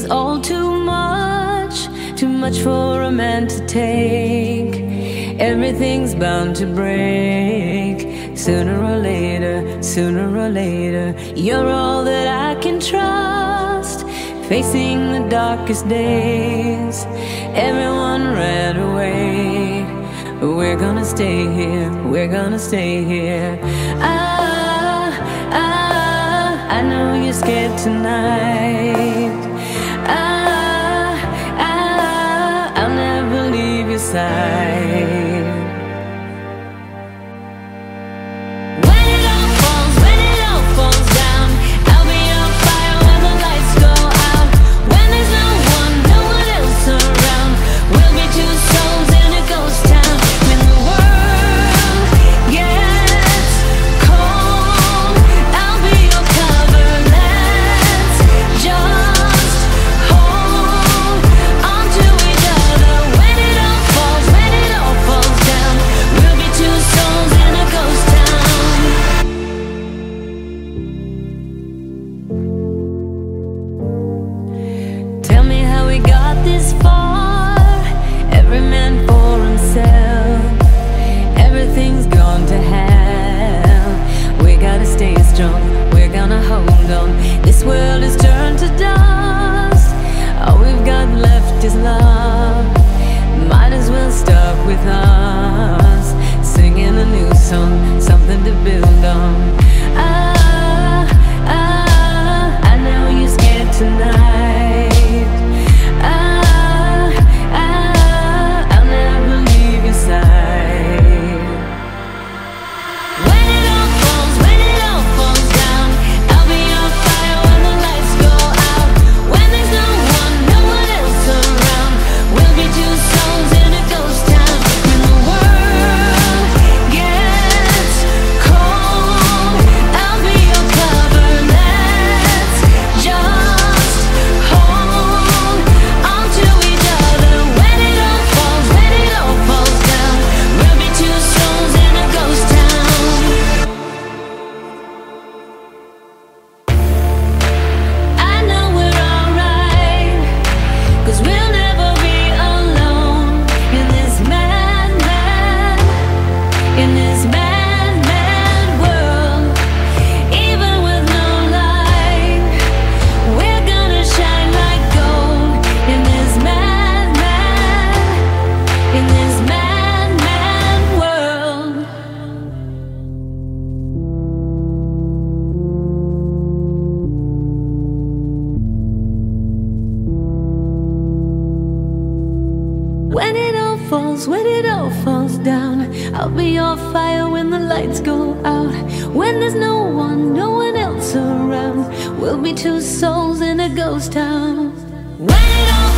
is all too much for a man to take. Everything's bound to break. Sooner or later, you're all that I can trust. Facing the darkest days, everyone ran away. We're gonna stay here, we're gonna stay here. I know you're scared tonight. I'll never leave your side. When it all falls down, I'll be on fire when the lights go out. When there's no one else around, we'll be two souls in a ghost town. When the world gets cold, I'll be your cover. Let's just hold on to each other. When it all falls down, we'll be two souls in a ghost town. Tell me how we got this far. Every man for himself. Everything's gone to hell. We gotta stay strong, we're gonna hold on. This world is turned to dust. All we've got left is love. Might as well start with us, singing a new song, something to build on. I know you're scared tonight. I'll never leave your side. When it all falls down, I'll be on fire when the lights go out. When there's no one else around, we'll be two souls in a ghost town. When the world gets cold, I'll be your cover. Let's just hold on to each other. When it all falls down, we'll be two souls in a ghost town. I know we're alright, 'cause we'll never be alone in this madman world. Even with no light, we're gonna shine like gold in this madman world. When it all falls down, I'll be your fire when the lights go out. When there's no one else around, we'll be two souls in a ghost town. When it all